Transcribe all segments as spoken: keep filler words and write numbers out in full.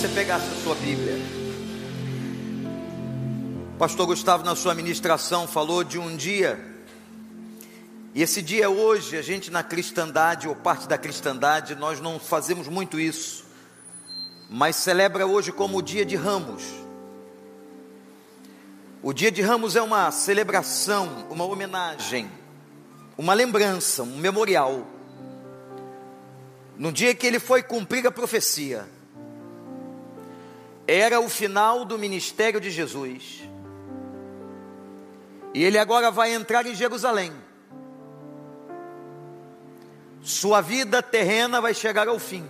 você pegasse a sua Bíblia. O pastor Gustavo, na sua ministração, falou de um dia, e esse dia hoje, a gente na cristandade, ou parte da cristandade, nós não fazemos muito isso, mas celebra hoje como o dia de Ramos. O dia de Ramos é uma celebração, uma homenagem, uma lembrança, um memorial, no dia que ele foi cumprir a profecia. Era o final do ministério de Jesus, e ele agora vai entrar em Jerusalém. Sua vida terrena vai chegar ao fim,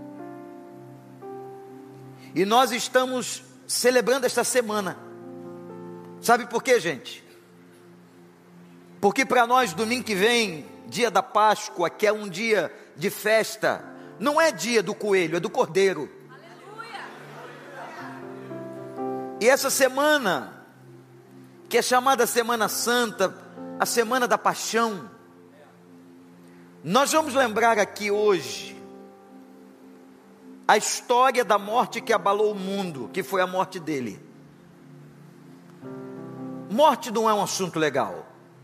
e nós estamos celebrando esta semana. Sabe por quê, gente? Porque para nós domingo que vem, dia da Páscoa, que é um dia de festa, não é dia do coelho, é do cordeiro. Aleluia. E essa semana, que é chamada Semana Santa, a Semana da Paixão, nós vamos lembrar aqui hoje a história da morte que abalou o mundo, que foi a morte dele. Morte não é um assunto legal.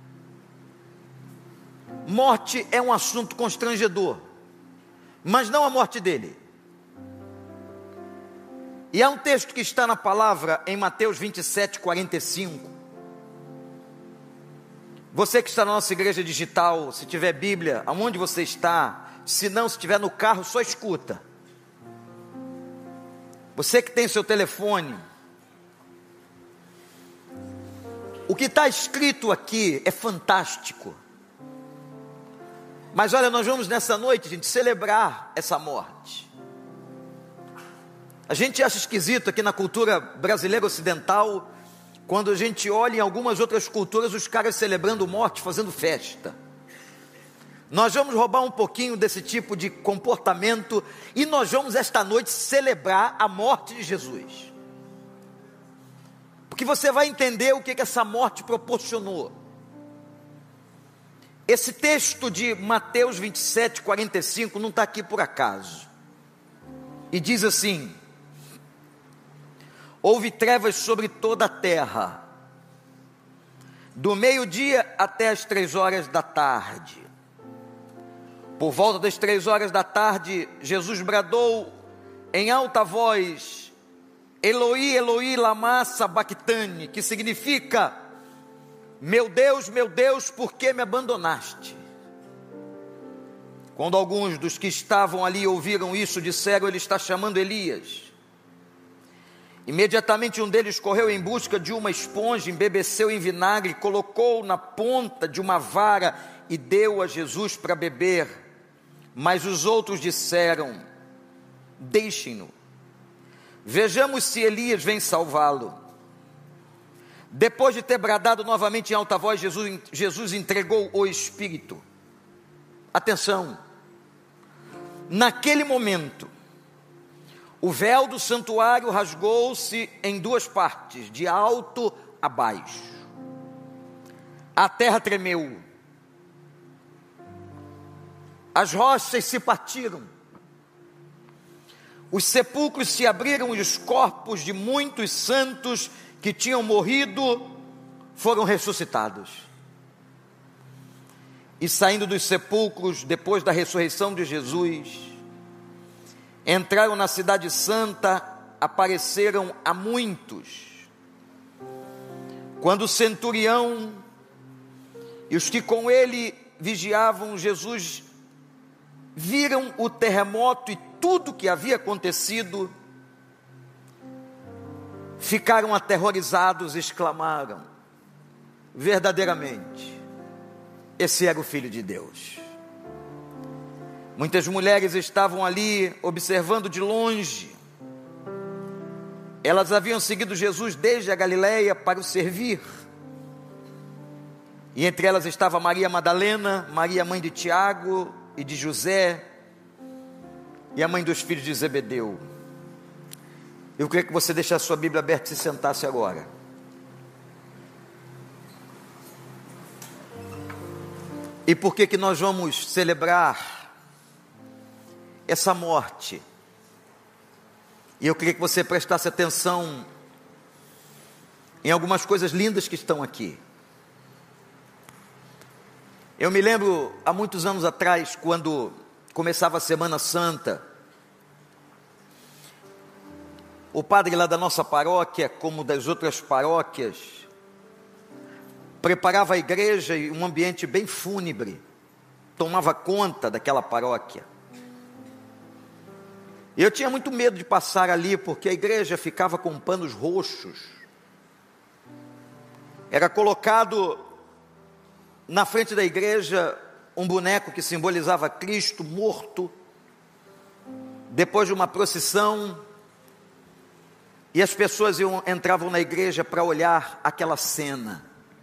Morte é um assunto constrangedor, mas não a morte dele. E há um texto que está na palavra em Mateus vinte e sete, quarenta e cinco. Você que está na nossa igreja digital, se tiver Bíblia, aonde você está, se não, se estiver no carro, só escuta. Você que tem seu telefone, o que está escrito aqui é fantástico. Mas olha, nós vamos nessa noite, gente, celebrar essa morte. A gente acha esquisito aqui na cultura brasileira ocidental, quando a gente olha em algumas outras culturas, os caras celebrando morte, fazendo festa. Nós vamos roubar um pouquinho desse tipo de comportamento, e nós vamos esta noite celebrar a morte de Jesus. Porque você vai entender o que, que essa morte proporcionou. Esse texto de Mateus vinte e sete, quarenta e cinco não está aqui por acaso. E diz assim: houve trevas sobre toda a terra, do meio-dia até as três horas da tarde. Por volta das três horas da tarde, Jesus bradou em alta voz: Eloi, Eloi, lama sabactani, que significa: meu Deus, meu Deus, por que me abandonaste? Quando alguns dos que estavam ali ouviram isso, disseram: ele está chamando Elias. Imediatamente um deles correu em busca de uma esponja, embebeceu em vinagre, colocou na ponta de uma vara e deu a Jesus para beber. Mas os outros disseram: deixem-no, vejamos se Elias vem salvá-lo. Depois de ter bradado novamente em alta voz, Jesus, Jesus entregou o Espírito. Atenção, naquele momento, o véu do santuário rasgou-se em duas partes, de alto a baixo. A terra tremeu, as rochas se partiram, os sepulcros se abriram e os corpos de muitos santos que tinham morrido foram ressuscitados. E saindo dos sepulcros, depois da ressurreição de Jesus, entraram na cidade santa, apareceram a muitos. Quando o centurião e os que com ele vigiavam Jesus viram o terremoto e tudo que havia acontecido, ficaram aterrorizados e exclamaram: verdadeiramente, esse era o Filho de Deus. Muitas mulheres estavam ali observando de longe. Elas haviam seguido Jesus desde a Galileia para o servir. E entre elas estava Maria Madalena, Maria mãe de Tiago e de José, e a mãe dos filhos de Zebedeu. Eu queria que você deixasse a sua Bíblia aberta e se sentasse agora. E por que que nós vamos celebrar essa morte? E eu queria que você prestasse atenção em algumas coisas lindas que estão aqui. Eu me lembro, há muitos anos atrás, quando começava a Semana Santa, o padre lá da nossa paróquia, como das outras paróquias, preparava a igreja em um ambiente bem fúnebre, tomava conta daquela paróquia. Eu tinha muito medo de passar ali, porque a igreja ficava com panos roxos. Era colocado na frente da igreja um boneco que simbolizava Cristo morto, depois de uma procissão, e as pessoas iam, entravam na igreja para olhar aquela cena.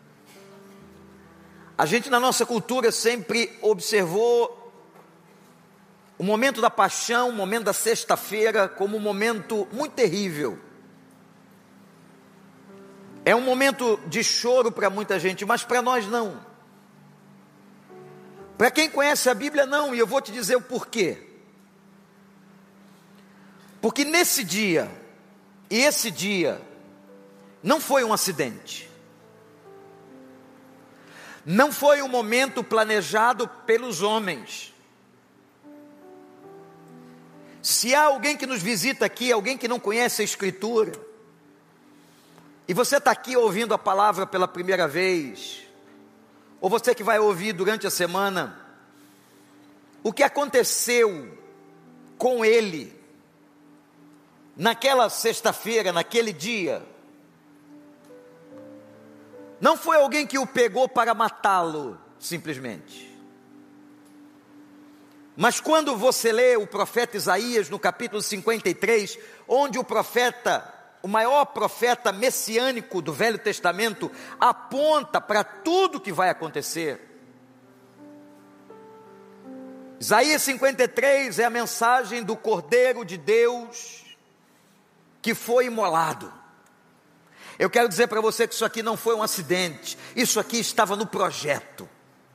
A gente na nossa cultura sempre observou o momento da paixão, o momento da sexta-feira, como um momento muito terrível. É um momento de choro para muita gente, mas para nós não. Para quem conhece a Bíblia, não, e eu vou te dizer o porquê. Porque nesse dia, e esse dia, não foi um acidente. Não foi um momento planejado pelos homens. Se há alguém que nos visita aqui, alguém que não conhece a Escritura, e você está aqui ouvindo a palavra pela primeira vez, ou você que vai ouvir durante a semana, o que aconteceu com ele, naquela sexta-feira, naquele dia, não foi alguém que o pegou para matá-lo, simplesmente. Mas quando você lê o profeta Isaías, no capítulo cinquenta e três, onde o profeta, o maior profeta messiânico do Velho Testamento, aponta para tudo que vai acontecer. Isaías cinquenta e três é a mensagem do Cordeiro de Deus que foi imolado. Eu quero dizer para você que isso aqui não foi um acidente, isso aqui estava no projeto.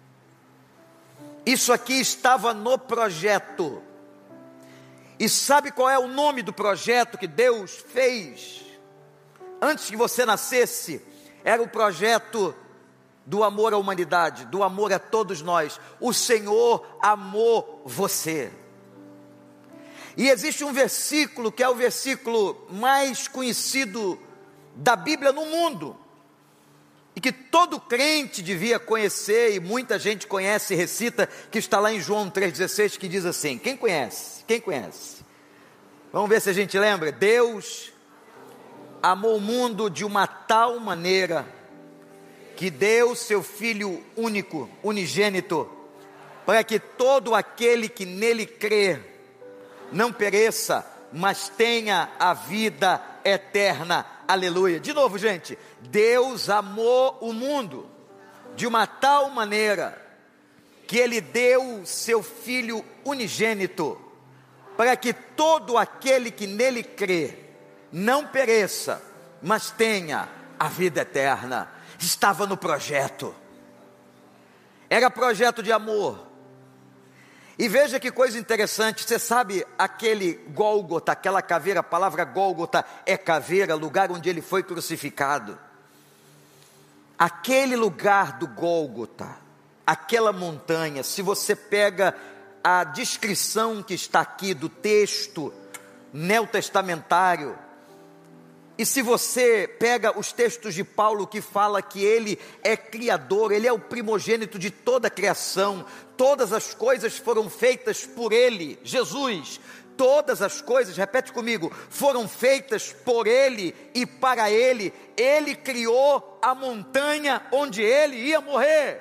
Isso aqui estava no projeto. E sabe qual é o nome do projeto que Deus fez antes que você nascesse? Era o projeto do amor à humanidade, do amor a todos nós. O Senhor amou você. E existe um versículo que é o versículo mais conhecido da Bíblia no mundo, e que todo crente devia conhecer, e muita gente conhece e recita, que está lá em João três dezesseis, que diz assim, quem conhece? Quem conhece? Vamos ver se a gente lembra. Deus amou o mundo de uma tal maneira, que deu seu Filho único, unigênito, para que todo aquele que nele crê, não pereça, mas tenha a vida eterna. Aleluia. De novo, gente, Deus amou o mundo de uma tal maneira que Ele deu seu Filho unigênito, para que todo aquele que nele crê, não pereça, mas tenha a vida eterna. Estava no projeto, era projeto de amor. E veja que coisa interessante, você sabe aquele Gólgota, aquela caveira, a palavra Gólgota é caveira, lugar onde ele foi crucificado. Aquele lugar do Gólgota, aquela montanha, se você pega a descrição que está aqui do texto neotestamentário, e se você pega os textos de Paulo que fala que ele é criador, ele é o primogênito de toda a criação, todas as coisas foram feitas por ele, Jesus, todas as coisas, repete comigo, foram feitas por ele e para ele. Ele criou a montanha onde ele ia morrer.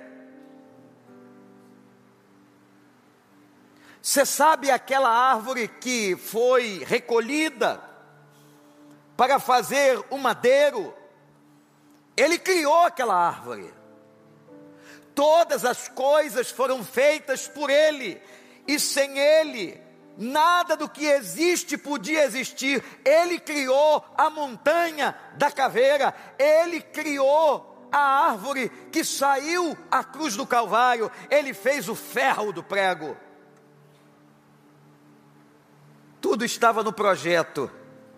Você sabe aquela árvore que foi recolhida para fazer o madeiro? Ele criou aquela árvore. Todas as coisas foram feitas por ele, e sem ele, nada do que existe podia existir. Ele criou a montanha da caveira, ele criou a árvore que saiu à cruz do Calvário, ele fez o ferro do prego. Tudo estava no projeto.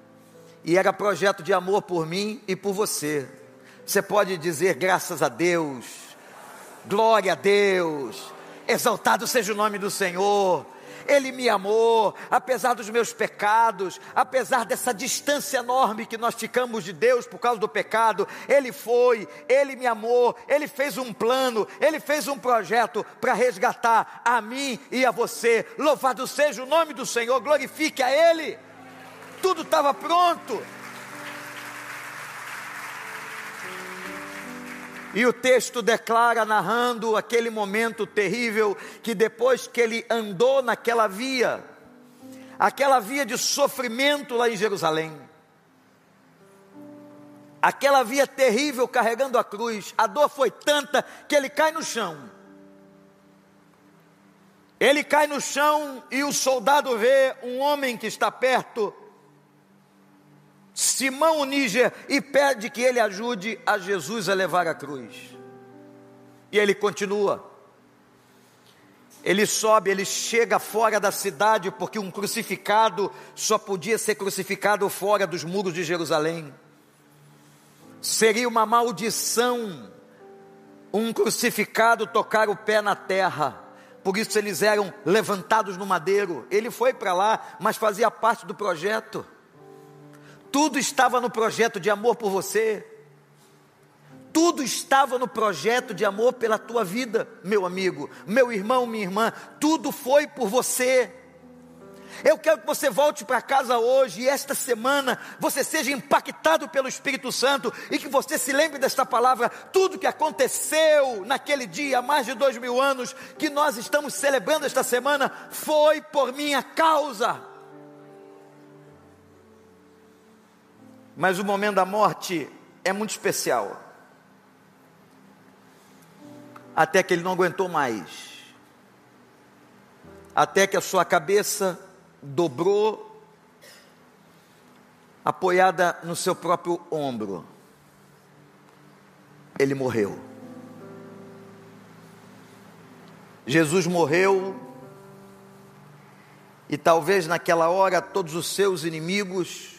E era projeto de amor por mim e por você. Você pode dizer graças a Deus, glória a Deus, exaltado seja o nome do Senhor. Ele me amou, apesar dos meus pecados, apesar dessa distância enorme que nós ficamos de Deus por causa do pecado. Ele foi, Ele me amou, Ele fez um plano, Ele fez um projeto para resgatar a mim e a você. Louvado seja o nome do Senhor, glorifique a Ele. Tudo estava pronto. E o texto declara, narrando aquele momento terrível, que depois que ele andou naquela via, aquela via de sofrimento lá em Jerusalém, aquela via terrível carregando a cruz, a dor foi tanta que ele cai no chão. Ele cai no chão e o soldado vê um homem que está perto, Simão o Níger, e pede que ele ajude a Jesus a levar a cruz. E ele continua. Ele sobe, ele chega fora da cidade, porque um crucificado só podia ser crucificado fora dos muros de Jerusalém. Seria uma maldição um crucificado tocar o pé na terra. Por isso eles eram levantados no madeiro. Ele foi para lá, mas fazia parte do projeto. Tudo estava no projeto de amor por você. Tudo estava no projeto de amor pela tua vida, meu amigo, meu irmão, minha irmã. Tudo foi por você. Eu quero que você volte para casa hoje e esta semana você seja impactado pelo Espírito Santo e que você se lembre desta palavra. Tudo que aconteceu naquele dia, há mais de dois mil anos, que nós estamos celebrando esta semana, foi por minha causa. Mas o momento da morte é muito especial. Até que ele não aguentou mais. Até que a sua cabeça dobrou, apoiada no seu próprio ombro. Ele morreu. Jesus morreu. E talvez naquela hora todos os seus inimigos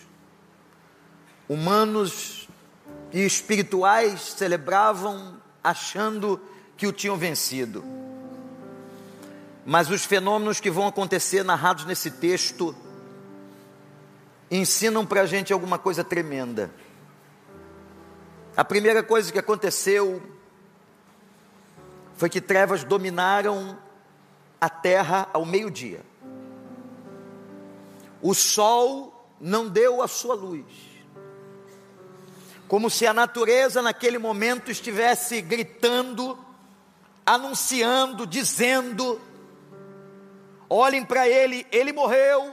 humanos e espirituais celebravam, achando que o tinham vencido. Mas os fenômenos que vão acontecer narrados nesse texto ensinam para a gente alguma coisa tremenda. A primeira coisa que aconteceu foi que trevas dominaram a terra ao meio-dia. O sol não deu a sua luz. Como se a natureza naquele momento estivesse gritando, anunciando, dizendo: olhem para ele, ele morreu.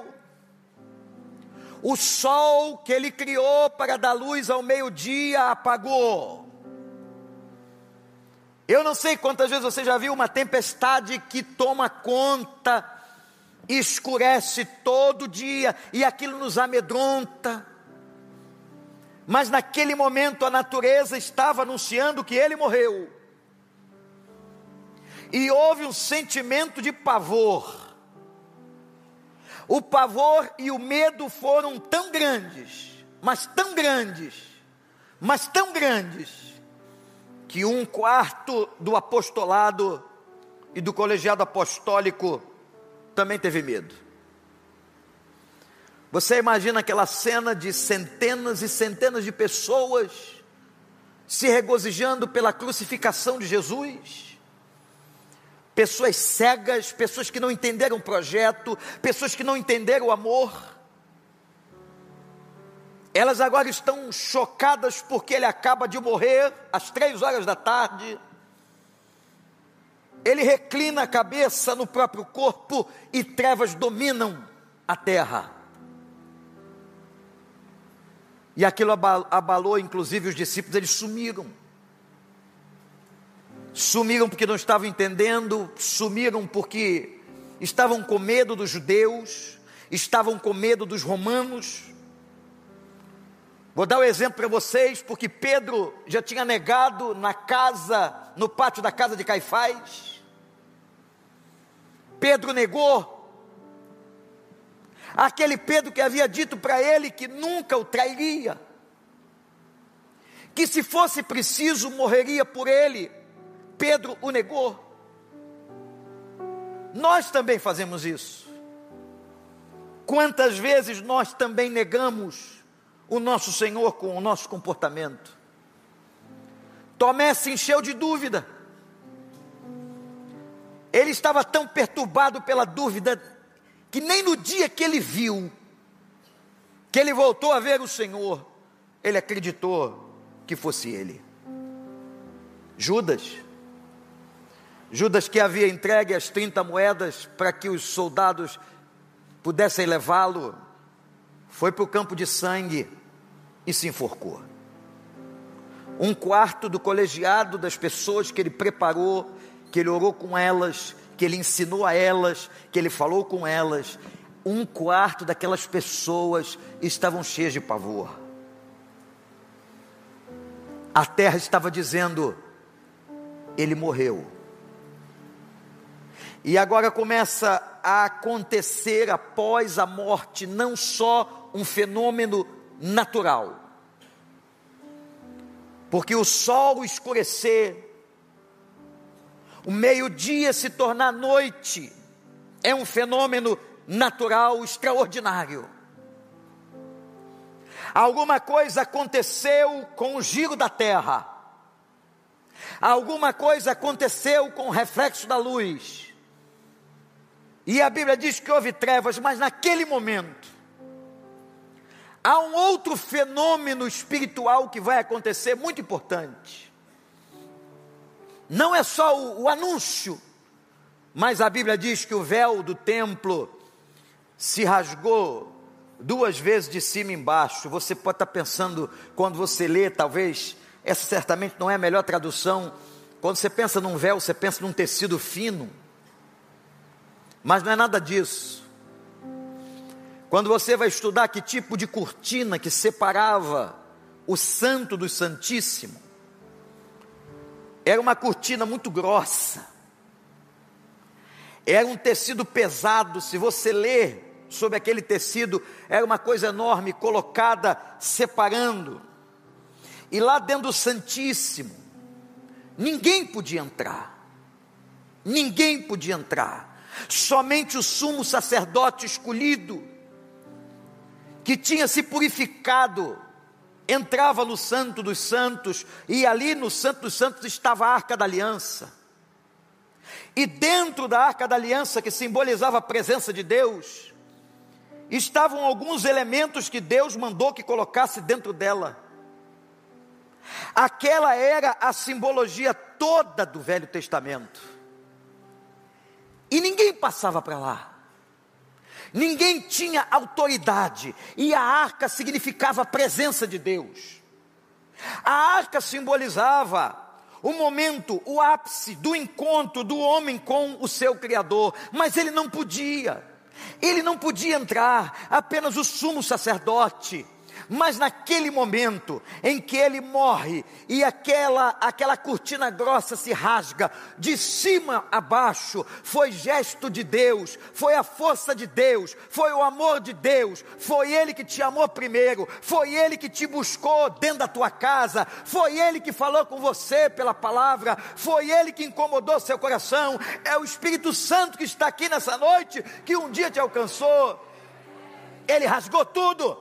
O sol que ele criou para dar luz ao meio-dia apagou. Eu não sei quantas vezes você já viu uma tempestade que toma conta, escurece todo dia e aquilo nos amedronta. Mas naquele momento a natureza estava anunciando que ele morreu. E houve um sentimento de pavor. O pavor e o medo foram tão grandes, mas tão grandes, mas tão grandes, que um quarto do apostolado e do colegiado apostólico também teve medo. Você imagina aquela cena de centenas e centenas de pessoas se regozijando pela crucificação de Jesus? Pessoas cegas, pessoas que não entenderam o projeto, pessoas que não entenderam o amor. Elas agora estão chocadas porque ele acaba de morrer às três horas da tarde. Ele reclina a cabeça no próprio corpo e trevas dominam a terra. E aquilo abalou inclusive os discípulos, eles sumiram. Sumiram porque não estavam entendendo, sumiram porque estavam com medo dos judeus, estavam com medo dos romanos. Vou dar um exemplo para vocês, porque Pedro já tinha negado na casa, no pátio da casa de Caifás. Pedro negou. Aquele Pedro que havia dito para ele que nunca o trairia, que se fosse preciso morreria por ele, Pedro o negou. Nós também fazemos isso. Quantas vezes nós também negamos o nosso Senhor com o nosso comportamento? Tomé se encheu de dúvida. Ele estava tão perturbado pela dúvida, que nem no dia que ele viu, que ele voltou a ver o Senhor, ele acreditou que fosse ele. Judas, Judas que havia entregue as trinta moedas para que os soldados pudessem levá-lo, foi para o campo de sangue e se enforcou. Um quarto do colegiado das pessoas que ele preparou, que ele orou com elas, que ele ensinou a elas, que ele falou com elas, um quarto daquelas pessoas estavam cheias de pavor. A terra estava dizendo: ele morreu. E agora começa a acontecer após a morte, não só um fenômeno natural, porque o sol escurecer, o meio-dia se tornar noite, é um fenômeno natural extraordinário. Alguma coisa aconteceu com o giro da terra, alguma coisa aconteceu com o reflexo da luz, e a Bíblia diz que houve trevas, mas naquele momento, há um outro fenômeno espiritual que vai acontecer, muito importante. Não é só o, o anúncio, mas a Bíblia diz que o véu do templo se rasgou duas vezes de cima e embaixo. Você pode estar pensando, quando você lê, talvez, essa certamente não é a melhor tradução. Quando você pensa num véu, você pensa num tecido fino, mas não é nada disso. Quando você vai estudar que tipo de cortina que separava o santo do santíssimo, era uma cortina muito grossa, era um tecido pesado. Se você ler sobre aquele tecido, era uma coisa enorme, colocada, separando, e lá dentro do santíssimo, ninguém podia entrar, ninguém podia entrar, somente o sumo sacerdote escolhido, que tinha se purificado, entrava no santo dos santos, e ali no santo dos santos estava a arca da aliança, e dentro da arca da aliança, que simbolizava a presença de Deus, estavam alguns elementos que Deus mandou que colocasse dentro dela. Aquela era a simbologia toda do Velho Testamento, e ninguém passava para lá, ninguém tinha autoridade, e a arca significava a presença de Deus. A arca simbolizava o momento, o ápice do encontro do homem com o seu Criador, mas ele não podia, ele não podia entrar, apenas o sumo sacerdote. Mas naquele momento em que ele morre, e aquela, aquela cortina grossa se rasga, de cima a baixo, foi gesto de Deus, foi a força de Deus, foi o amor de Deus, foi Ele que te amou primeiro, foi Ele que te buscou dentro da tua casa, foi Ele que falou com você pela palavra, foi Ele que incomodou seu coração, é o Espírito Santo que está aqui nessa noite, que um dia te alcançou. Ele rasgou tudo,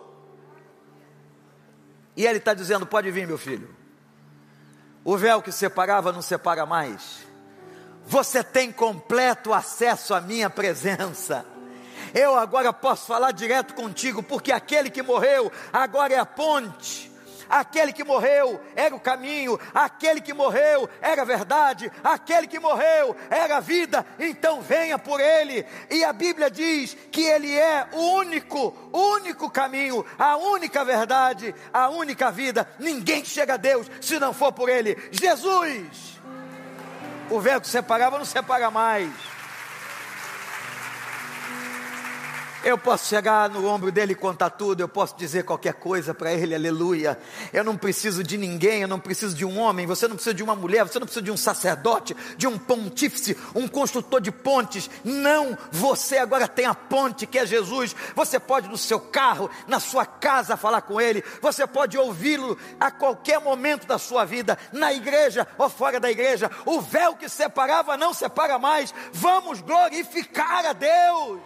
e Ele está dizendo: pode vir, meu filho. O véu que separava não separa mais. Você tem completo acesso à minha presença. Eu agora posso falar direto contigo, porque aquele que morreu agora é a ponte. Aquele que morreu era o caminho, aquele que morreu era a verdade, aquele que morreu era a vida. Então venha por Ele. E a Bíblia diz que Ele é o único, único caminho, a única verdade, a única vida. Ninguém chega a Deus se não for por Ele. Jesus! O véu que separava não separa mais. Eu posso chegar no ombro dele e contar tudo, eu posso dizer qualquer coisa para ele, aleluia. Eu não preciso de ninguém, eu não preciso de um homem, você não precisa de uma mulher, você não precisa de um sacerdote, de um pontífice, um construtor de pontes. Não, você agora tem a ponte que é Jesus. Você pode no seu carro, na sua casa falar com ele, você pode ouvi-lo a qualquer momento da sua vida, na igreja ou fora da igreja. O véu que separava não separa mais. Vamos glorificar a Deus.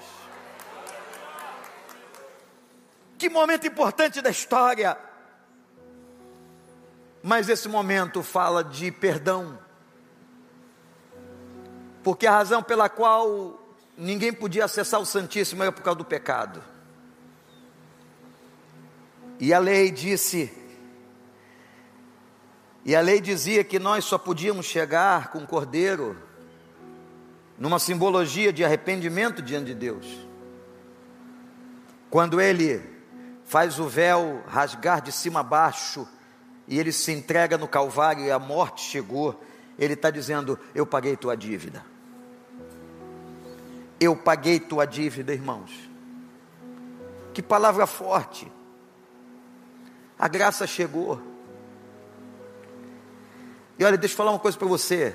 Que momento importante da história. Mas esse momento fala de perdão. Porque a razão pela qual ninguém podia acessar o Santíssimo era por causa do pecado. E a lei disse, e a lei dizia que nós só podíamos chegar com o Cordeiro, numa simbologia de arrependimento diante de Deus. Quando ele faz o véu rasgar de cima a baixo, e ele se entrega no Calvário e a morte chegou, ele está dizendo, eu paguei tua dívida. Eu paguei tua dívida, irmãos. Que palavra forte. A graça chegou. E olha, deixa eu falar uma coisa para você.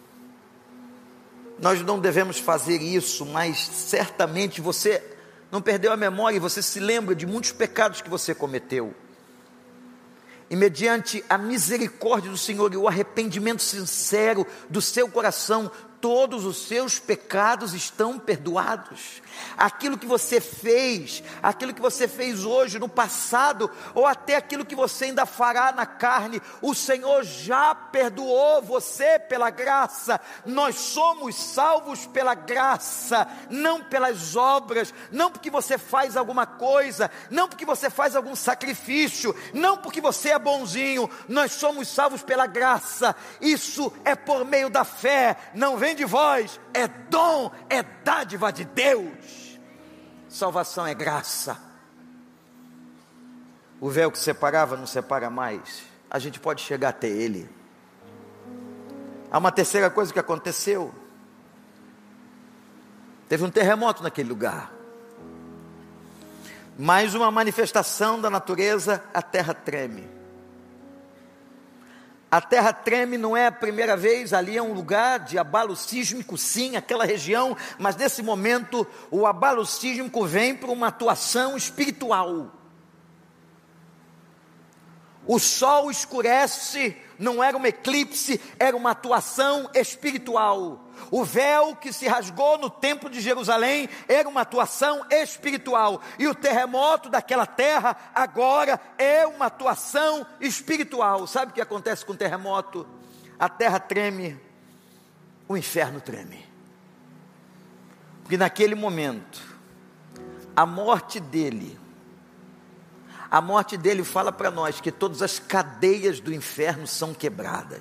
Nós não devemos fazer isso, mas certamente você não perdeu a memória e você se lembra de muitos pecados que você cometeu. E mediante a misericórdia do Senhor e o arrependimento sincero do seu coração, todos os seus pecados estão perdoados. Aquilo que você fez, aquilo que você fez hoje, no passado, ou até aquilo que você ainda fará na carne, o Senhor já perdoou você pela graça. Nós somos salvos pela graça, não pelas obras, não porque você faz alguma coisa, não porque você faz algum sacrifício, não porque você é bonzinho. Nós somos salvos pela graça. Isso é por meio da fé, não vem de vós, é dom, é dádiva de Deus. Salvação é graça. O véu que separava não separa mais. A gente pode chegar até ele. Há uma terceira coisa que aconteceu. Teve um terremoto naquele lugar. Mais uma manifestação da natureza, a terra treme. A terra treme, não é a primeira vez, ali é um lugar de abalo sísmico, sim, aquela região, mas nesse momento o abalo sísmico vem para uma atuação espiritual. O sol escurece, não era um eclipse, era uma atuação espiritual. O véu que se rasgou no templo de Jerusalém era uma atuação espiritual. E o terremoto daquela terra agora é uma atuação espiritual. Sabe o que acontece com o terremoto? A terra treme, o inferno treme. Porque naquele momento, a morte dele, a morte dele fala para nós que todas as cadeias do inferno são quebradas.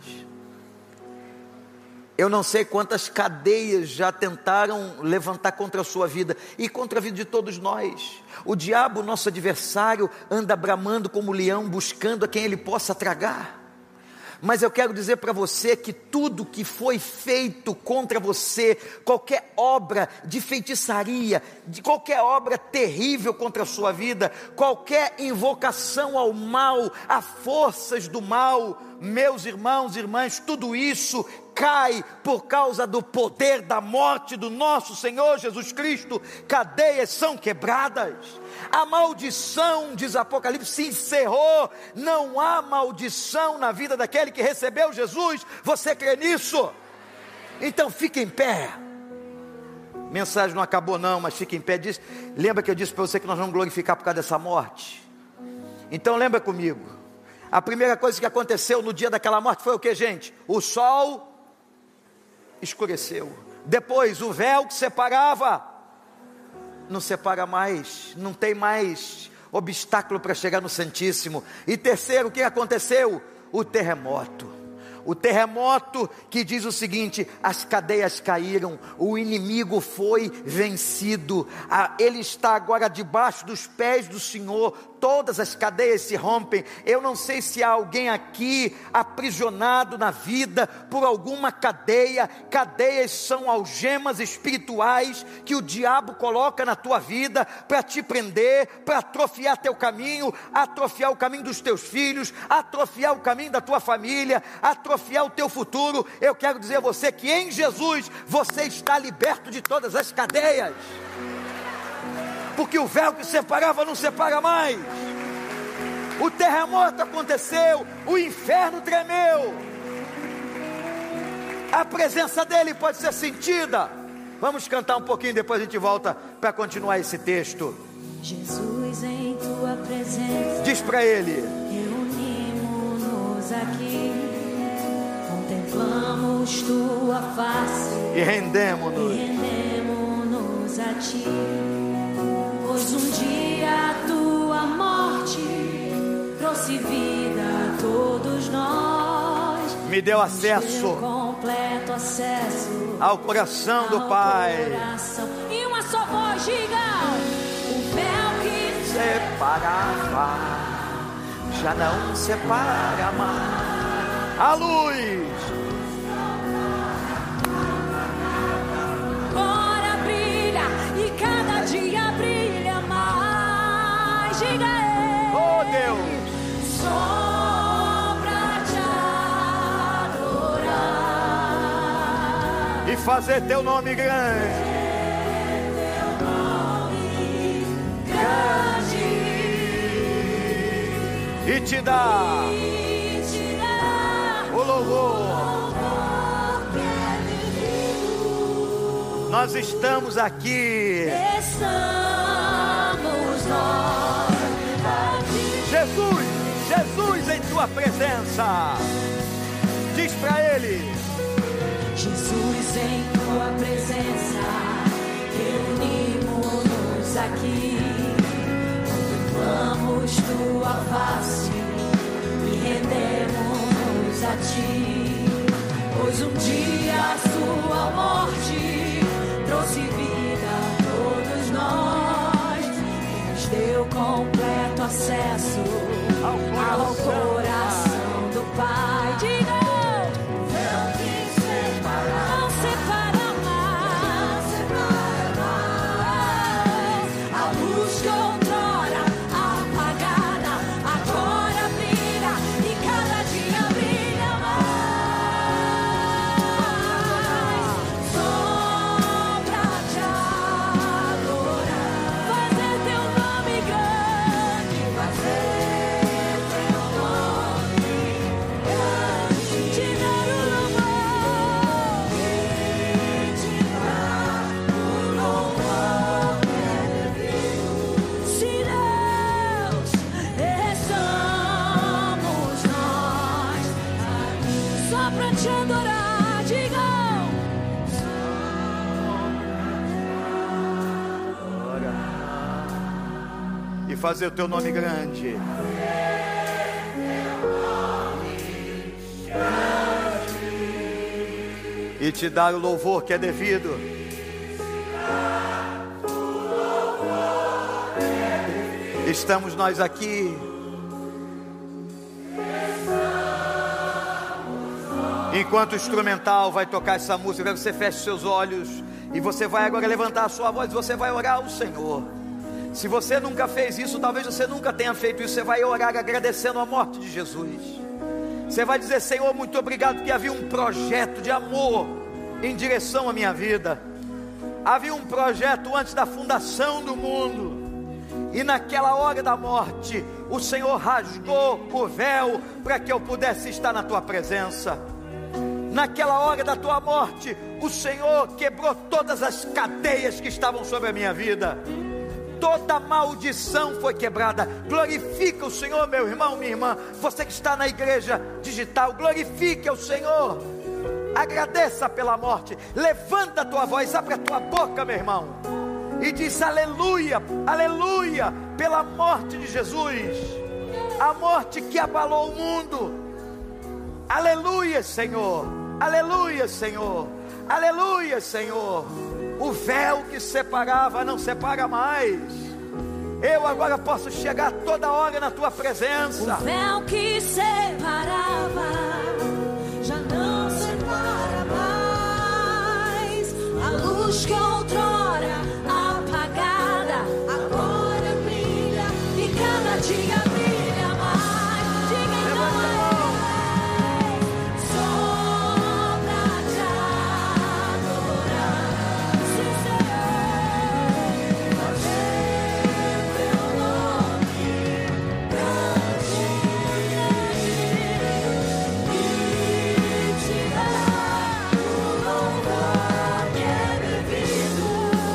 Eu não sei quantas cadeias já tentaram levantar contra a sua vida e contra a vida de todos nós. O diabo, nosso adversário, anda bramando como leão, buscando a quem ele possa tragar. Mas eu quero dizer para você que tudo que foi feito contra você, qualquer obra de feitiçaria, de qualquer obra terrível contra a sua vida, qualquer invocação ao mal, a forças do mal, meus irmãos e irmãs, tudo isso cai por causa do poder da morte do nosso Senhor Jesus Cristo. Cadeias são quebradas. A maldição, diz Apocalipse, se encerrou. Não há maldição na vida daquele que recebeu Jesus. Você crê nisso? Então fique em pé. Mensagem não acabou não, mas fique em pé. Diz, lembra que eu disse para você que nós vamos glorificar por causa dessa morte? Então lembra comigo. A primeira coisa que aconteceu no dia daquela morte foi o que, gente? O sol escureceu. Depois o véu que separava não separa mais, não tem mais obstáculo para chegar no Santíssimo. E terceiro, o que aconteceu? O terremoto. O terremoto que diz o seguinte: as cadeias caíram, o inimigo foi vencido, ele está agora debaixo dos pés do Senhor. todas as cadeias se rompem. Eu não sei se há alguém aqui aprisionado na vida por alguma cadeia. Cadeias são algemas espirituais que o diabo coloca na tua vida para te prender, para atrofiar teu caminho, atrofiar o caminho dos teus filhos, atrofiar o caminho da tua família, atrofiar o teu futuro. Eu quero dizer a você que em Jesus você está liberto de todas as cadeias, porque o véu que separava não separa mais. O terremoto aconteceu, o inferno tremeu, a presença dele pode ser sentida. Vamos cantar um pouquinho, depois a gente volta para continuar esse texto. Jesus, em tua presença, diz para ele: reunimos-nos aqui, contemplamos tua face e rendemos-nos, e rendemos-nos a ti. Pois um dia a tua morte trouxe vida a todos nós. Me deu acesso, deu completo acesso ao coração ao do Pai. Coração. E uma só voz diga: o véu que separava já não separa mais. A luz agora brilha e cada dia brilha mais. Diga ele: oh Deus, só pra te adorar e fazer teu nome grande. E te dá o louvor. Nós estamos aqui. Estamos nós aqui. Jesus, Jesus em tua presença. Diz para ele: Jesus, em tua presença, reunimos-nos aqui. Contemplamos tua face e rendemos a ti. Pois um dia a sua morte trouxe vida a todos nós e nos deu completo acesso ao coração, ao coração do Pai. Diga: não separa mais, a luz que outrora apagada agora brilha e cada dia brilha mais. Só pra te adorar, fazer teu nome grande, fazer teu nome grande, te dar o louvor, te dar o louvor que é devido. Se Deus, estamos nós aqui só pra te adorar. Digam: e fazer o teu nome grande. E te dar o louvor que é devido. Estamos nós aqui. Enquanto o instrumental vai tocar essa música, eu quero que você feche seus olhos e você vai agora levantar a sua voz e você vai orar ao Senhor. Se você nunca fez isso, talvez você nunca tenha feito isso, você vai orar agradecendo a morte de Jesus. Você vai dizer: Senhor, muito obrigado, porque havia um projeto de amor em direção à minha vida. Havia um projeto antes da fundação do mundo. E naquela hora da morte, o Senhor rasgou o véu para que eu pudesse estar na tua presença. Naquela hora da tua morte, o Senhor quebrou todas as cadeias que estavam sobre a minha vida. Toda maldição foi quebrada. Glorifica o Senhor, meu irmão, minha irmã. Você que está na igreja digital, glorifique o Senhor. Agradeça pela morte. Levanta a tua voz, abre a tua boca, meu irmão, e diz: aleluia, aleluia, pela morte de Jesus, a morte que abalou o mundo. Aleluia, Senhor, aleluia, Senhor, aleluia, Senhor. O véu que separava não separa mais. Eu agora posso chegar toda hora na tua presença. O véu que separava já não separa mais. A luz que outrora apagada agora brilha e cada dia brilha mais. Diga em nós. Só pra te adorar, sim, Senhor. Fazer teu nome grande e te dar o louvor que é devido.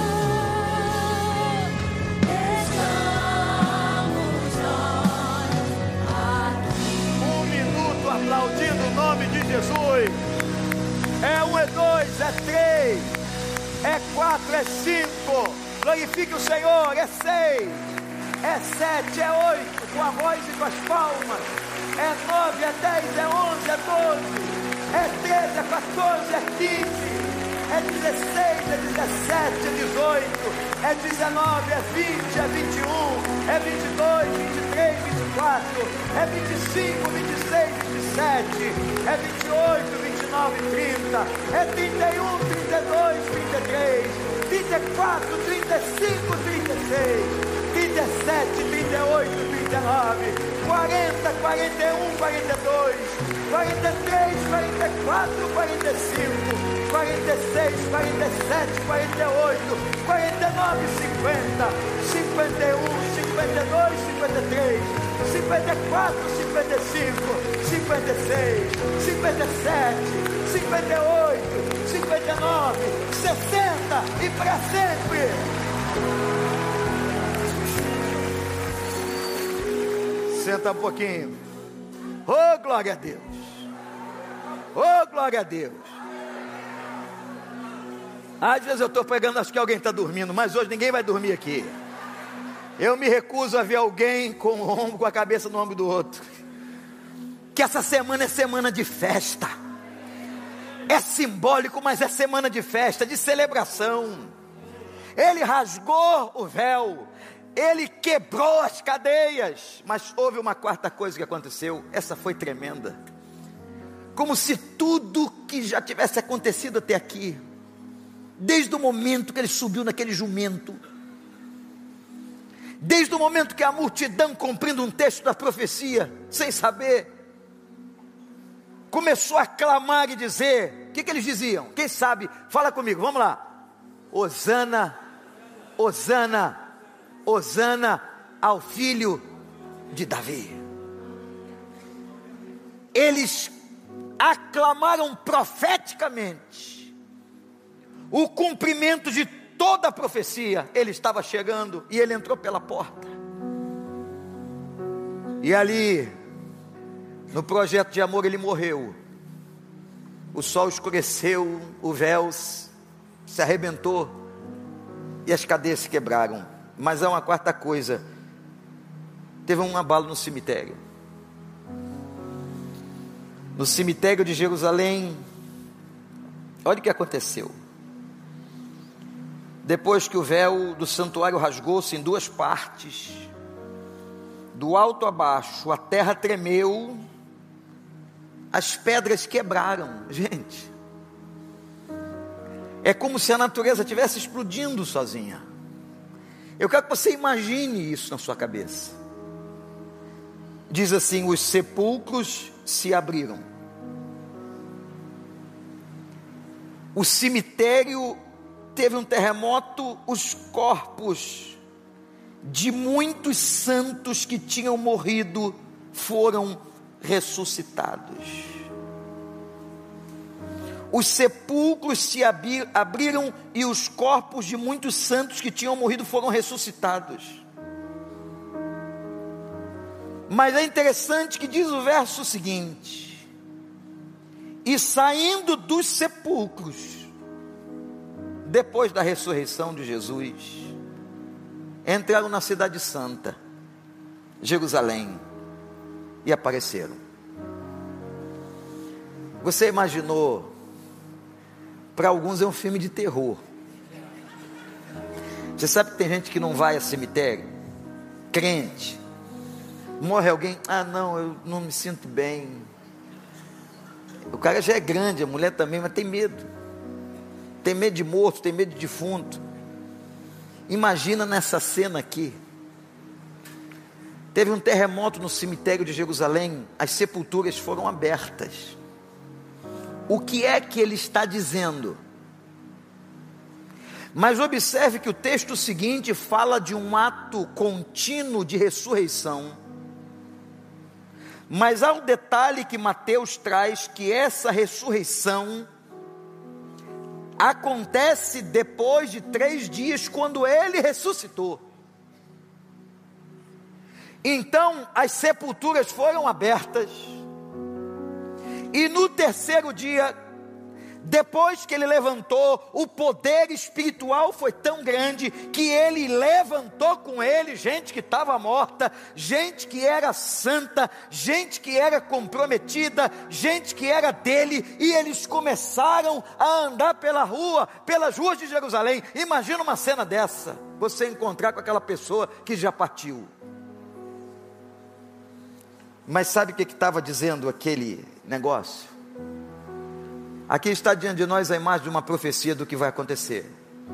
Estamos nós aqui. Um minuto aplaudindo o nome de Jesus. É um, é dois, é três, é quatro, é cinco. Glorifique o Senhor. É seis, é sete, é oito, com a voz e com as palmas. É nove, é dez, é onze, é doze, é treze, é quatorze, é quinze, é dezesseis, é dezessete, é dezoito, é dezenove, é vinte, é vinte e um, é vinte e dois, vinte e três, vinte e quatro, é vinte e cinco, vinte e seis, vinte e sete, é vinte e oito, vinte e nove, trinta, é trinta e um, trinta e dois, trinta e três, trinta e quatro, trinta e cinco, trinta e seis, trinta e sete, trinta e oito, trinta e nove, quarenta, quarenta e um, quarenta e dois, quarenta e três, quarenta e quatro, quarenta e cinco, quarenta e seis, quarenta e sete, quarenta e oito, quarenta e nove, cinquenta, cinquenta e um, cinquenta e dois, cinquenta e três, cinquenta e quatro, cinquenta e cinco, cinquenta e seis, cinquenta e sete, cinquenta e oito, cinquenta e nove, sessenta e para sempre. Senta um pouquinho. Oh, glória a Deus. Oh, glória a Deus. Às vezes eu estou pregando, acho que alguém está dormindo, mas hoje ninguém vai dormir aqui. Eu me recuso a ver alguém com o ombro, com a cabeça no ombro do outro. Que essa semana é semana de festa. É simbólico, mas é semana de festa, de celebração. Ele rasgou o véu. Ele quebrou as cadeias. Mas houve uma quarta coisa que aconteceu. Essa foi tremenda. Como se tudo que já tivesse acontecido até aqui, desde o momento que ele subiu naquele jumento, desde o momento que a multidão, cumprindo um texto da profecia, sem saber, começou a clamar e dizer, o que, que eles diziam? Quem sabe? Fala comigo, vamos lá. Hosana, Hosana, Hosana ao filho de Davi. Eles aclamaram profeticamente o cumprimento de toda a profecia. Ele estava chegando e ele entrou pela porta. E ali, no projeto de amor, ele morreu. O sol escureceu, o véu se arrebentou e as cadeias se quebraram. Mas há uma quarta coisa. Teve um abalo no cemitério. No cemitério de Jerusalém, olha o que aconteceu. Depois que o véu do santuário rasgou-se em duas partes, do alto a baixo, a terra tremeu, as pedras quebraram. Gente, é como se a natureza estivesse explodindo sozinha. Eu quero que você imagine isso na sua cabeça. Diz assim: os sepulcros se abriram. O cemitério teve um terremoto, os corpos de muitos santos que tinham morrido foram ressuscitados. Os sepulcros se abri, abriram e os corpos de muitos santos que tinham morrido foram ressuscitados. Mas é interessante que diz o verso seguinte: e saindo dos sepulcros, depois da ressurreição de Jesus, entraram na cidade santa, Jerusalém, e apareceram. Você imaginou? Para alguns é um filme de terror. Você sabe que tem gente que não vai a cemitério? crente. Morre alguém, ah não, eu não me sinto bem. O cara já é grande, a mulher também, mas tem medo. Tem medo de morto, tem medo de defunto. Imagina nessa cena aqui. Teve um terremoto no cemitério de Jerusalém, as sepulturas foram abertas. O que é que ele está dizendo? Mas observe que o texto seguinte fala de um ato contínuo de ressurreição. Mas há um detalhe que Mateus traz, que essa ressurreição acontece depois de três dias, quando ele ressuscitou. Então as sepulturas foram abertas, e no terceiro dia, depois que ele levantou, o poder espiritual foi tão grande, que ele levantou com ele gente que estava morta, gente que era santa, gente que era comprometida, gente que era dele, e eles começaram a andar pela rua, pelas ruas de Jerusalém. Imagina uma cena dessa, você encontrar com aquela pessoa que já partiu. Mas sabe o que estava dizendo aquele negócio? Aqui está diante de nós a imagem de uma profecia do que vai acontecer.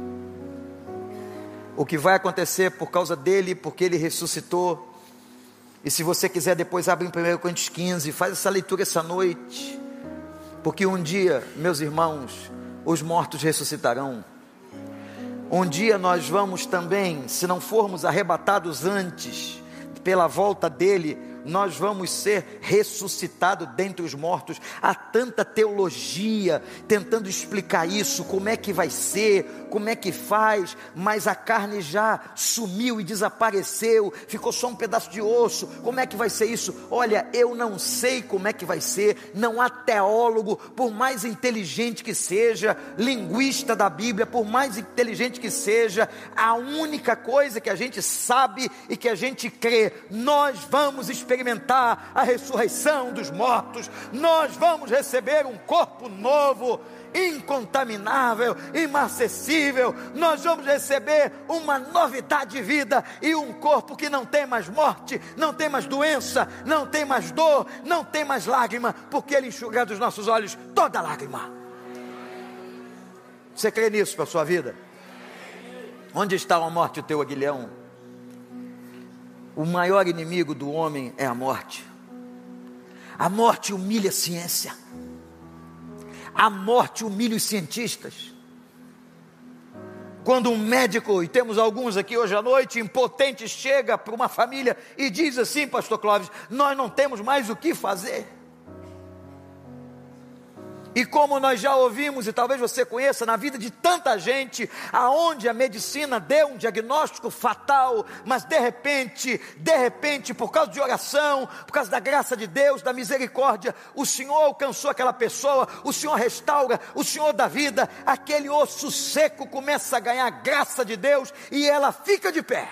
O que vai acontecer por causa dele, porque ele ressuscitou. E se você quiser depois abre em primeira Coríntios quinze, faz essa leitura essa noite. Porque um dia, meus irmãos, os mortos ressuscitarão. Um dia nós vamos também, se não formos arrebatados antes, pela volta dele, nós vamos ser ressuscitados dentre os mortos. Há tanta teologia tentando explicar isso, como é que vai ser, como é que faz, mas a carne já sumiu e desapareceu, ficou só um pedaço de osso. Como é que vai ser isso? Olha, eu não sei como é que vai ser. Não há teólogo, por mais inteligente que seja, linguista da Bíblia, por mais inteligente que seja, a única coisa que a gente sabe e que a gente crê, nós vamos experimentar experimentar a ressurreição dos mortos. Nós vamos receber um corpo novo, incontaminável, inacessível. Nós vamos receber uma novidade de vida e um corpo que não tem mais morte, não tem mais doença, não tem mais dor, não tem mais lágrima, porque ele enxugará dos nossos olhos toda lágrima. Você crê nisso para a sua vida? Onde está a morte, o teu aguilhão? O maior inimigo do homem é a morte. A morte humilha a ciência. A morte humilha os cientistas. Quando um médico, e temos alguns aqui hoje à noite, impotente, chega para uma família e diz assim: pastor Clóvis, nós não temos mais o que fazer. E como nós já ouvimos, e talvez você conheça na vida de tanta gente, aonde a medicina deu um diagnóstico fatal, mas de repente, de repente, por causa de oração, por causa da graça de Deus, da misericórdia, o Senhor alcançou aquela pessoa, o Senhor restaura, o Senhor dá vida, aquele osso seco começa a ganhar graça de Deus, e ela fica de pé.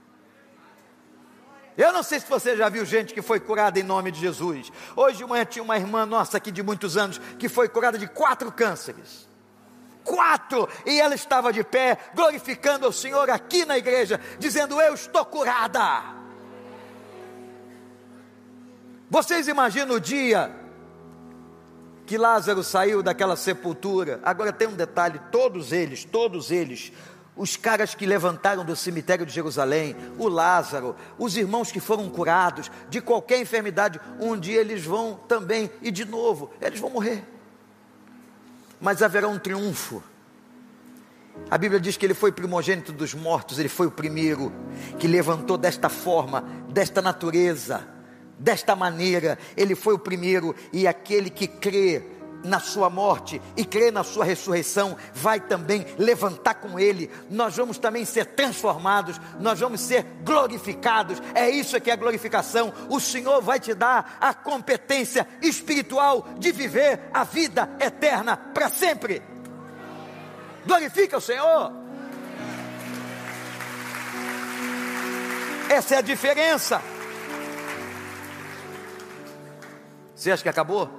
Eu não sei se você já viu gente que foi curada em nome de Jesus. Hoje de manhã tinha uma irmã nossa aqui de muitos anos, que foi curada de quatro cânceres. Quatro! E ela estava de pé, glorificando ao Senhor aqui na igreja, dizendo: eu estou curada. Vocês imaginam o dia que Lázaro saiu daquela sepultura? Agora tem um detalhe, todos eles, todos eles, os caras que levantaram do cemitério de Jerusalém, o Lázaro, os irmãos que foram curados de qualquer enfermidade, um dia eles vão também, e de novo, eles vão morrer. Mas haverá um triunfo. A Bíblia diz que ele foi primogênito dos mortos, ele foi o primeiro que levantou desta forma, desta natureza, desta maneira. Ele foi o primeiro, e aquele que crê na sua morte e crê na sua ressurreição vai também levantar com ele. Nós vamos também ser transformados, nós vamos ser glorificados. É isso que é a glorificação. O Senhor vai te dar a competência espiritual de viver a vida eterna para sempre. Glorifica o Senhor. Essa é a diferença. Você acha que acabou?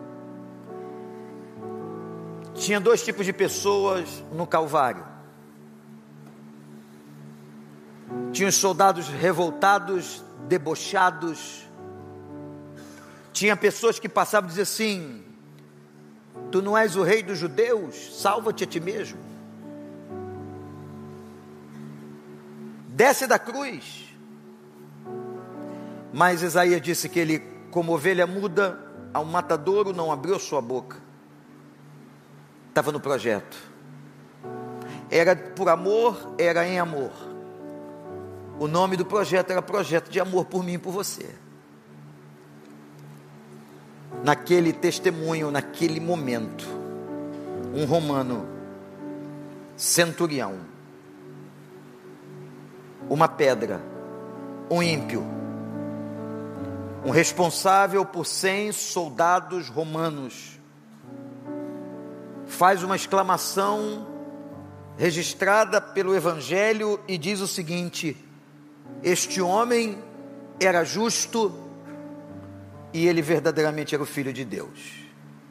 Tinha dois tipos de pessoas no Calvário. Tinha os soldados revoltados, debochados. Tinha pessoas que passavam e diziam assim: tu não és o rei dos judeus? Salva-te a ti mesmo. Desce da cruz. Mas Isaías disse que ele, como ovelha muda, ao matadouro não abriu sua boca. Estava no projeto. Era por amor, era em amor. O nome do projeto era Projeto de Amor por mim e por você. Naquele testemunho, naquele momento, um romano, centurião, uma pedra, um ímpio, um responsável por cem soldados romanos, faz uma exclamação registrada pelo Evangelho e diz o seguinte: este homem era justo e ele verdadeiramente era o Filho de Deus.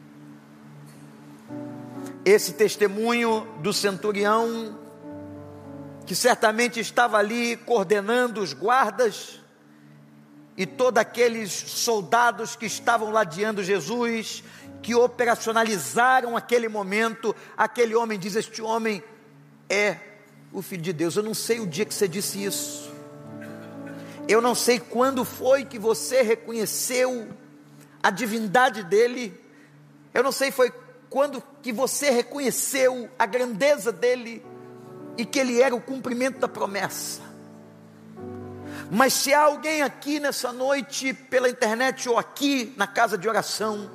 Esse testemunho do centurião, que certamente estava ali coordenando os guardas e todos aqueles soldados que estavam ladeando Jesus, que operacionalizaram aquele momento, aquele homem diz: este homem é o Filho de Deus. Eu não sei o dia que você disse isso, eu não sei quando foi que você reconheceu a divindade dele, eu não sei foi quando que você reconheceu a grandeza dele e que ele era o cumprimento da promessa. Mas se há alguém aqui nessa noite, pela internet ou aqui na casa de oração,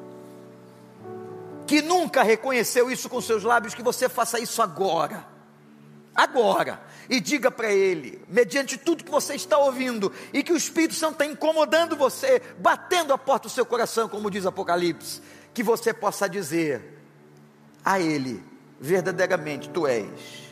que nunca reconheceu isso com seus lábios, que você faça isso agora, agora, e diga para ele, mediante tudo que você está ouvindo, e que o Espírito Santo está incomodando você, batendo a porta do seu coração, como diz Apocalipse, que você possa dizer a ele: verdadeiramente tu és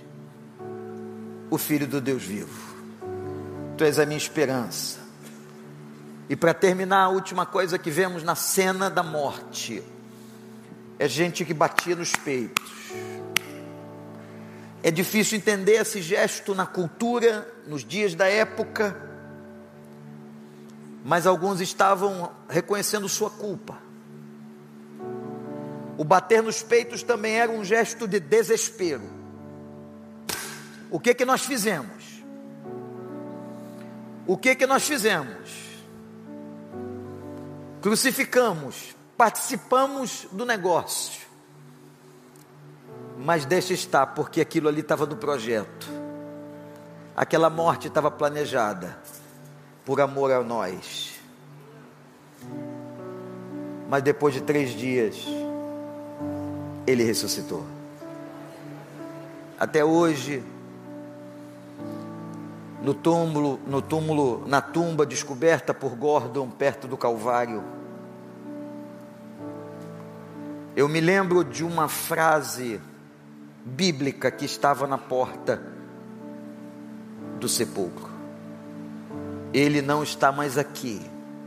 o Filho do Deus vivo, tu és a minha esperança. E para terminar, a última coisa que vemos na cena da morte é gente que batia nos peitos. É difícil entender esse gesto na cultura, nos dias da época, mas alguns estavam reconhecendo sua culpa. O bater nos peitos também era um gesto de desespero. O que que nós fizemos? O que que nós fizemos? Crucificamos, participamos do negócio. Mas deixa estar, porque aquilo ali estava no projeto. Aquela morte estava planejada por amor a nós. Mas depois de três dias, ele ressuscitou. Até hoje, no túmulo, no túmulo, na tumba descoberta por Gordon, perto do Calvário, eu me lembro de uma frase bíblica que estava na porta do sepulcro: ele não está mais aqui.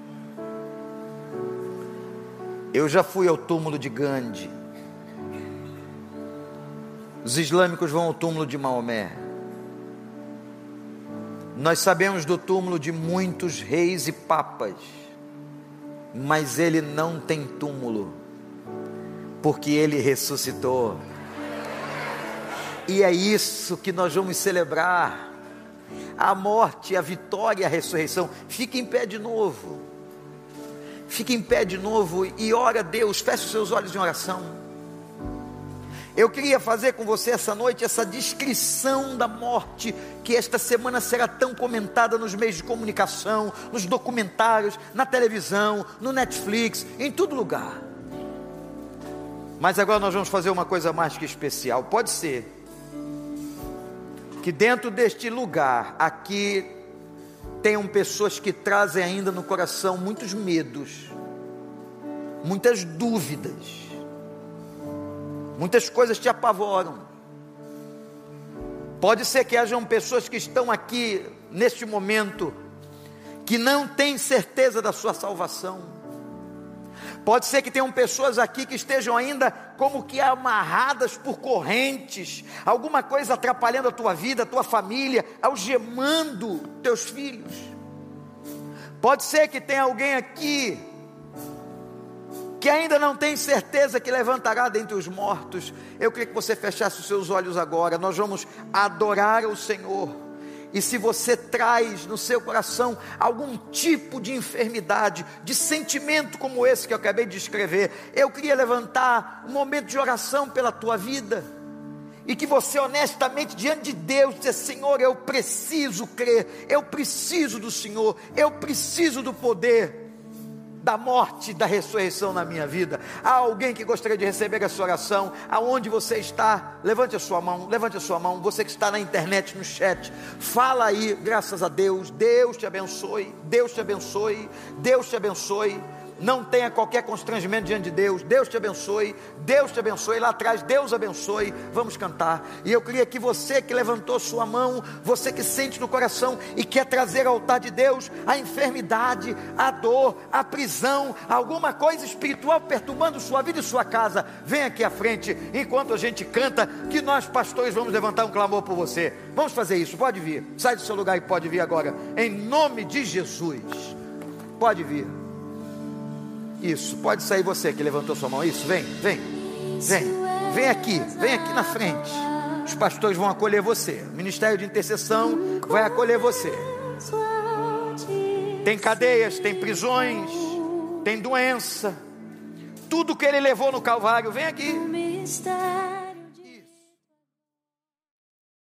Eu já fui ao túmulo de Gandhi, os islâmicos vão ao túmulo de Maomé, nós sabemos do túmulo de muitos reis e papas, mas ele não tem túmulo, porque ele ressuscitou. E é isso que nós vamos celebrar: a morte, a vitória e a ressurreição. Fique em pé de novo, fique em pé de novo e ora a Deus, feche os seus olhos em oração. Eu queria fazer com você essa noite essa descrição da morte, que esta semana será tão comentada nos meios de comunicação, nos documentários, na televisão, no Netflix, em todo lugar. Mas agora nós vamos fazer uma coisa mais que especial. Pode ser que dentro deste lugar aqui tenham pessoas que trazem ainda no coração muitos medos, muitas dúvidas, muitas coisas te apavoram. Pode ser que hajam pessoas que estão aqui neste momento que não têm certeza da sua salvação. Pode ser que tenham pessoas aqui que estejam ainda como que amarradas por correntes, alguma coisa atrapalhando a tua vida, a tua família, algemando teus filhos. Pode ser que tenha alguém aqui que ainda não tem certeza que levantará dentre os mortos. Eu queria que você fechasse os seus olhos agora. Nós vamos adorar o Senhor. E se você traz no seu coração algum tipo de enfermidade, de sentimento como esse que eu acabei de escrever, eu queria levantar um momento de oração pela tua vida, e que você honestamente diante de Deus dizer: Senhor, eu preciso crer, eu preciso do Senhor, eu preciso do poder da morte e da ressurreição na minha vida. Há alguém que gostaria de receber essa oração? Aonde você está? Levante a sua mão, levante a sua mão. Você que está na internet, no chat, fala aí. Graças a Deus, Deus te abençoe, Deus te abençoe, Deus te abençoe. Não tenha qualquer constrangimento diante de Deus. Deus te abençoe, Deus te abençoe. Lá atrás, Deus abençoe. Vamos cantar. E eu queria que você que levantou sua mão, você que sente no coração e quer trazer ao altar de Deus a enfermidade, a dor, a prisão, alguma coisa espiritual perturbando sua vida e sua casa, vem aqui à frente, enquanto a gente canta, que nós pastores vamos levantar um clamor por você. Vamos fazer isso, pode vir. Sai do seu lugar e pode vir agora, em nome de Jesus. Pode vir. Isso, pode sair você que levantou sua mão. Isso, vem, vem, vem, vem aqui, vem aqui na frente. Os pastores vão acolher você. O ministério de intercessão vai acolher você. Tem cadeias, tem prisões, tem doença, tudo que ele levou no Calvário, vem aqui.